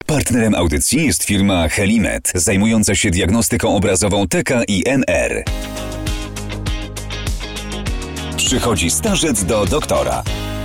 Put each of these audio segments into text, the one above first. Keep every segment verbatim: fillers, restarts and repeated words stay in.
Partnerem audycji jest firma Helimed, zajmująca się diagnostyką obrazową T K i N R. Przychodzi starzec do doktora.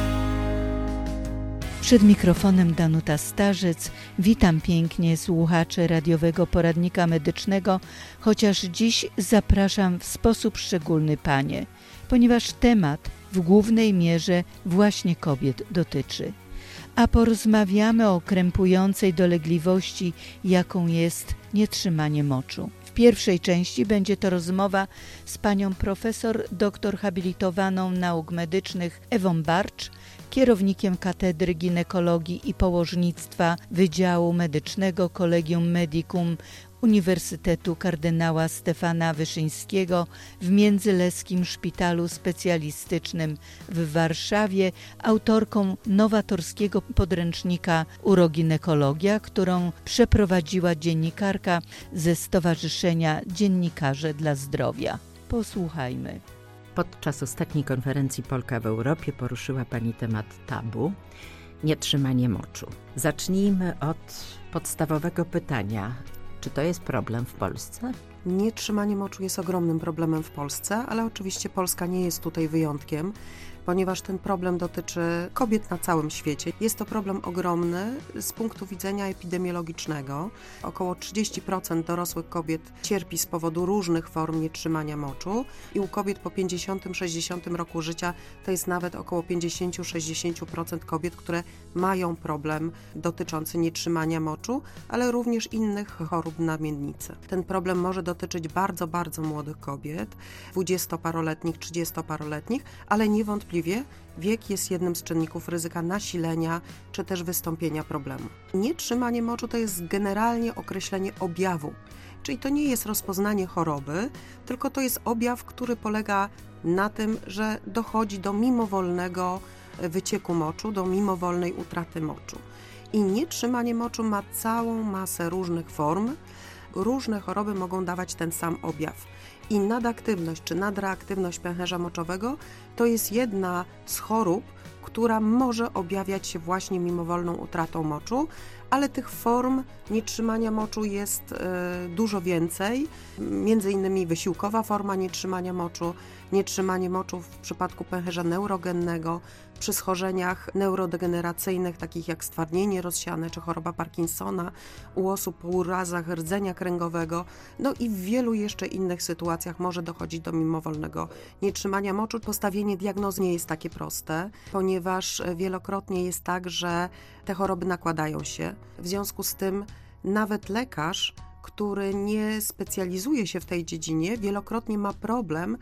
Przed mikrofonem Danuta Starzec. Witam pięknie słuchaczy radiowego poradnika medycznego, chociaż dziś zapraszam w sposób szczególny panie, ponieważ temat w głównej mierze właśnie kobiet dotyczy. A porozmawiamy o krępującej dolegliwości, jaką jest nietrzymanie moczu. W pierwszej części będzie to rozmowa z panią profesor, doktor habilitowaną nauk medycznych Ewą Barcz, kierownikiem Katedry Ginekologii i Położnictwa Wydziału Medycznego Collegium Medicum Uniwersytetu Kardynała Stefana Wyszyńskiego w Międzyleskim Szpitalu Specjalistycznym w Warszawie, autorką nowatorskiego podręcznika Uroginekologia, którą przeprowadziła dziennikarka ze Stowarzyszenia Dziennikarze dla Zdrowia. Posłuchajmy. Podczas ostatniej konferencji Polka w Europie poruszyła Pani temat tabu, nietrzymanie moczu. Zacznijmy od podstawowego pytania. Czy to jest problem w Polsce? Nietrzymanie moczu jest ogromnym problemem w Polsce, ale oczywiście Polska nie jest tutaj wyjątkiem, ponieważ ten problem dotyczy kobiet na całym świecie. Jest to problem ogromny z punktu widzenia epidemiologicznego. Około trzydzieści procent dorosłych kobiet cierpi z powodu różnych form nietrzymania moczu i u kobiet po pięćdziesiątym sześćdziesiątym roku życia to jest nawet około pięćdziesiąt do sześćdziesięciu procent kobiet, które mają problem dotyczący nietrzymania moczu, ale również innych chorób na miednicy. Ten problem może dotyczyć bardzo, bardzo młodych kobiet, dwudziestoparoletnich, trzydziestoparoletnich, ale niewątpliwie wiek jest jednym z czynników ryzyka nasilenia czy też wystąpienia problemu. Nietrzymanie moczu to jest generalnie określenie objawu, czyli to nie jest rozpoznanie choroby, tylko to jest objaw, który polega na tym, że dochodzi do mimowolnego wycieku moczu, do mimowolnej utraty moczu. I nietrzymanie moczu ma całą masę różnych form. Różne choroby mogą dawać ten sam objaw. I nadaktywność czy nadreaktywność pęcherza moczowego to jest jedna z chorób, która może objawiać się właśnie mimowolną utratą moczu, ale tych form nietrzymania moczu jest y, dużo więcej, między innymi wysiłkowa forma nietrzymania moczu, nietrzymanie moczu w przypadku pęcherza neurogennego, przy schorzeniach neurodegeneracyjnych, takich jak stwardnienie rozsiane czy choroba Parkinsona, u osób po urazach rdzenia kręgowego, no i w wielu jeszcze innych sytuacjach może dochodzić do mimowolnego nietrzymania moczu. Postawienie diagnozy nie jest takie proste, ponieważ wielokrotnie jest tak, że te choroby nakładają się. W związku z tym nawet lekarz, który nie specjalizuje się w tej dziedzinie, wielokrotnie ma problem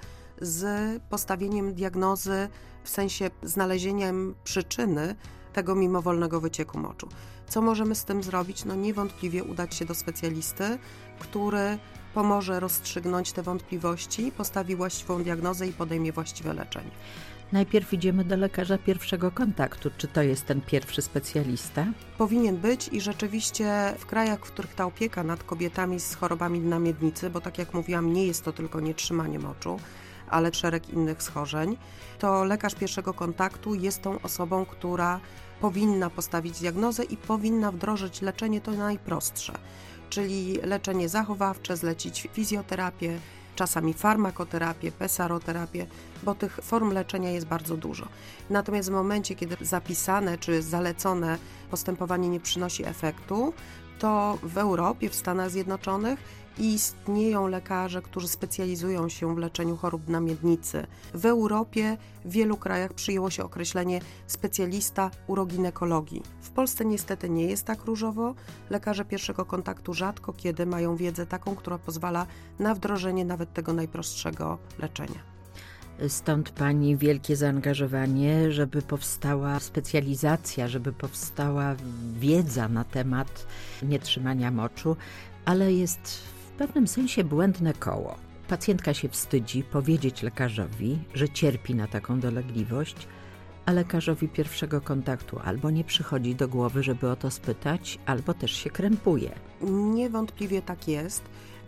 z postawieniem diagnozy w sensie znalezieniem przyczyny tego mimowolnego wycieku moczu. Co możemy z tym zrobić? No niewątpliwie udać się do specjalisty, który pomoże rozstrzygnąć te wątpliwości, postawi właściwą diagnozę i podejmie właściwe leczenie. Najpierw idziemy do lekarza pierwszego kontaktu. Czy to jest ten pierwszy specjalista? Powinien być i rzeczywiście w krajach, w których ta opieka nad kobietami z chorobami na miednicy, bo tak jak mówiłam, nie jest to tylko nietrzymanie moczu, ale szereg innych schorzeń, to lekarz pierwszego kontaktu jest tą osobą, która powinna postawić diagnozę i powinna wdrożyć leczenie to najprostsze, czyli leczenie zachowawcze, zlecić fizjoterapię, czasami farmakoterapię, pesaroterapię, bo tych form leczenia jest bardzo dużo. Natomiast w momencie, kiedy zapisane czy zalecone postępowanie nie przynosi efektu, to w Europie, w Stanach Zjednoczonych istnieją lekarze, którzy specjalizują się w leczeniu chorób na miednicy. W Europie w wielu krajach przyjęło się określenie specjalista uroginekologii. W Polsce niestety nie jest tak różowo. Lekarze pierwszego kontaktu rzadko kiedy mają wiedzę taką, która pozwala na wdrożenie nawet tego najprostszego leczenia. Stąd Pani wielkie zaangażowanie, żeby powstała specjalizacja, żeby powstała wiedza na temat nietrzymania moczu, ale jest w pewnym sensie błędne koło. Pacjentka się wstydzi powiedzieć lekarzowi, że cierpi na taką dolegliwość, a lekarzowi pierwszego kontaktu albo nie przychodzi do głowy, żeby o to spytać, albo też się krępuje. Niewątpliwie tak jest.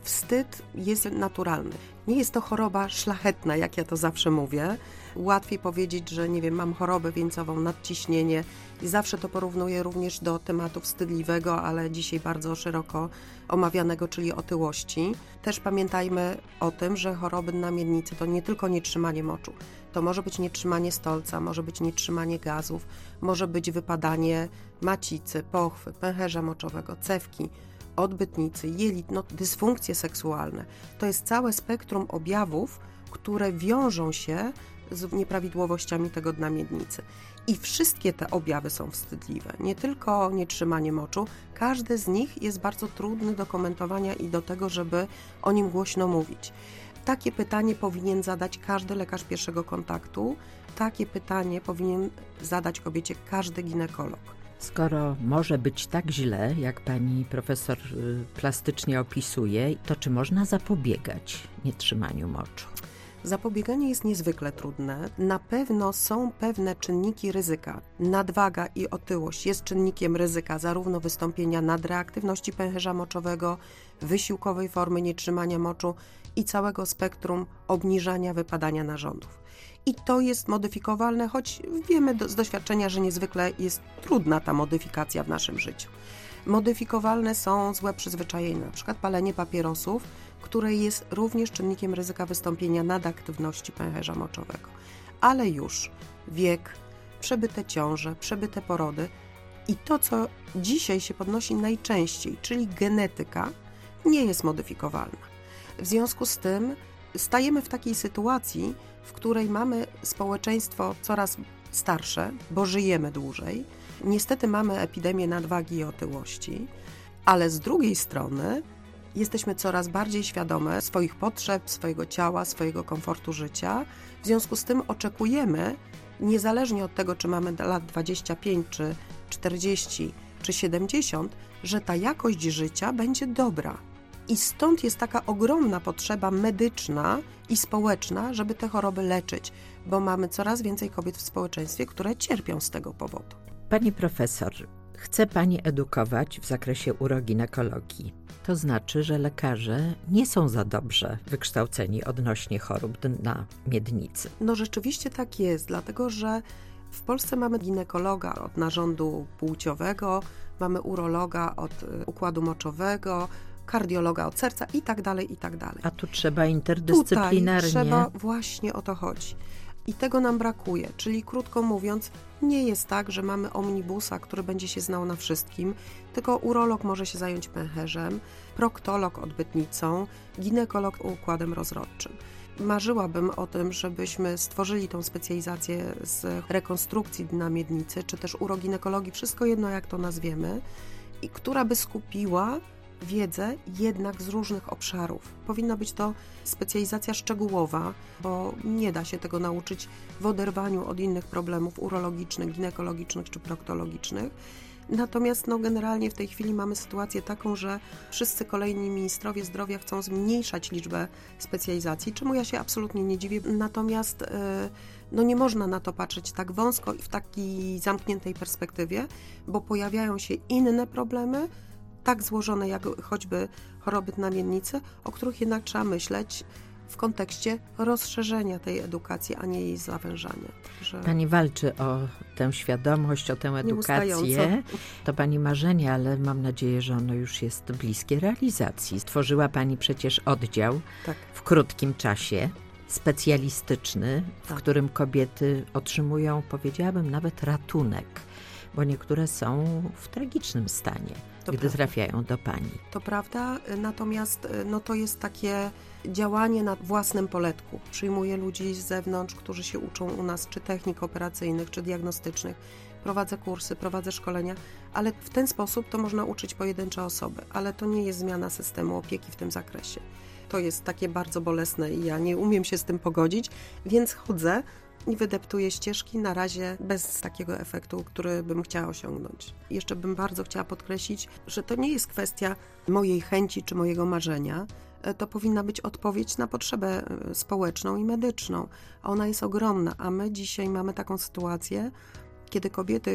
Wstyd jest naturalny. Nie jest to choroba szlachetna, jak ja to zawsze mówię. Łatwiej powiedzieć, że nie wiem, mam chorobę wieńcową, nadciśnienie i zawsze to porównuję również do tematu wstydliwego, ale dzisiaj bardzo szeroko omawianego, czyli otyłości. Też pamiętajmy o tym, że choroby na miednicy to nie tylko nietrzymanie moczu. To może być nietrzymanie stolca, może być nietrzymanie gazów, może być wypadanie macicy, pochwy, pęcherza moczowego, cewki, odbytnicy, jelit, no, dysfunkcje seksualne. To jest całe spektrum objawów, które wiążą się z nieprawidłowościami tego dna miednicy. I wszystkie te objawy są wstydliwe. Nie tylko nietrzymanie moczu, każdy z nich jest bardzo trudny do komentowania i do tego, żeby o nim głośno mówić. Takie pytanie powinien zadać każdy lekarz pierwszego kontaktu. Takie pytanie powinien zadać kobiecie każdy ginekolog. Skoro może być tak źle, jak pani profesor plastycznie opisuje, to czy można zapobiegać nietrzymaniu moczu? Zapobieganie jest niezwykle trudne. Na pewno są pewne czynniki ryzyka. Nadwaga i otyłość jest czynnikiem ryzyka zarówno wystąpienia nadreaktywności pęcherza moczowego, wysiłkowej formy nietrzymania moczu i całego spektrum obniżania wypadania narządów. I to jest modyfikowalne, choć wiemy do, z doświadczenia, że niezwykle jest trudna ta modyfikacja w naszym życiu. Modyfikowalne są złe przyzwyczajenia, np. palenie papierosów, które jest również czynnikiem ryzyka wystąpienia nadaktywności pęcherza moczowego. Ale już wiek, przebyte ciąże, przebyte porody i to, co dzisiaj się podnosi najczęściej, czyli genetyka, nie jest modyfikowalna. W związku z tym stajemy w takiej sytuacji, w której mamy społeczeństwo coraz starsze, bo żyjemy dłużej. Niestety mamy epidemię nadwagi i otyłości, ale z drugiej strony jesteśmy coraz bardziej świadome swoich potrzeb, swojego ciała, swojego komfortu życia. W związku z tym oczekujemy, niezależnie od tego, czy mamy lat dwadzieścia pięć, czy czterdzieści, czy siedemdziesiąt, że ta jakość życia będzie dobra. I stąd jest taka ogromna potrzeba medyczna i społeczna, żeby te choroby leczyć, bo mamy coraz więcej kobiet w społeczeństwie, które cierpią z tego powodu. Pani profesor, chce pani edukować w zakresie uroginekologii. To znaczy, że lekarze nie są za dobrze wykształceni odnośnie chorób dna miednicy. No rzeczywiście tak jest, dlatego że w Polsce mamy ginekologa od narządu płciowego, mamy urologa od układu moczowego, kardiologa od serca i tak dalej, i tak dalej. A tu trzeba interdyscyplinarnie. Tutaj trzeba, właśnie o to chodzi. I tego nam brakuje, czyli krótko mówiąc, nie jest tak, że mamy omnibusa, który będzie się znał na wszystkim, tylko urolog może się zająć pęcherzem, proktolog odbytnicą, ginekolog układem rozrodczym. Marzyłabym o tym, żebyśmy stworzyli tą specjalizację z rekonstrukcji dna miednicy, czy też uroginekologii, wszystko jedno jak to nazwiemy, i która by skupiła wiedzę jednak z różnych obszarów. Powinna być to specjalizacja szczegółowa, bo nie da się tego nauczyć w oderwaniu od innych problemów urologicznych, ginekologicznych czy proktologicznych. Natomiast no, generalnie w tej chwili mamy sytuację taką, że wszyscy kolejni ministrowie zdrowia chcą zmniejszać liczbę specjalizacji, czemu ja się absolutnie nie dziwię. Natomiast yy, no, nie można na to patrzeć tak wąsko i w takiej zamkniętej perspektywie, bo pojawiają się inne problemy, tak złożone jak choćby choroby dna miednicy, o których jednak trzeba myśleć w kontekście rozszerzenia tej edukacji, a nie jej zawężania. Że... Pani walczy o tę świadomość, o tę edukację. To pani marzenie, ale mam nadzieję, że ono już jest bliskie realizacji. Stworzyła pani przecież oddział tak. w krótkim czasie, specjalistyczny, w tak. którym kobiety otrzymują, powiedziałabym, nawet ratunek, bo niektóre są w tragicznym stanie, to gdy prawda. trafiają do pani. To prawda, natomiast no, to jest takie działanie na własnym poletku. Przyjmuję ludzi z zewnątrz, którzy się uczą u nas czy technik operacyjnych, czy diagnostycznych. Prowadzę kursy, prowadzę szkolenia, ale w ten sposób to można uczyć pojedyncze osoby, ale to nie jest zmiana systemu opieki w tym zakresie. To jest takie bardzo bolesne i ja nie umiem się z tym pogodzić, więc chodzę i wydeptuję ścieżki na razie bez takiego efektu, który bym chciała osiągnąć. Jeszcze bym bardzo chciała podkreślić, że to nie jest kwestia mojej chęci czy mojego marzenia. To powinna być odpowiedź na potrzebę społeczną i medyczną. Ona jest ogromna, a my dzisiaj mamy taką sytuację, kiedy kobiety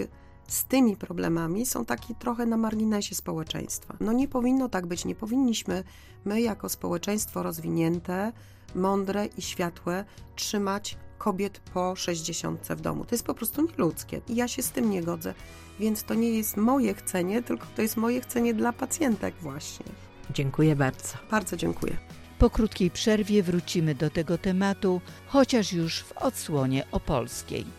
z tymi problemami są taki trochę na marginesie społeczeństwa. No nie powinno tak być, nie powinniśmy my jako społeczeństwo rozwinięte, mądre i światłe trzymać kobiet po sześćdziesiątce w domu. To jest po prostu nieludzkie i ja się z tym nie godzę, więc to nie jest moje chcenie, tylko to jest moje chcenie dla pacjentek właśnie. Dziękuję bardzo. Bardzo dziękuję. Po krótkiej przerwie wrócimy do tego tematu, chociaż już w odsłonie opolskiej.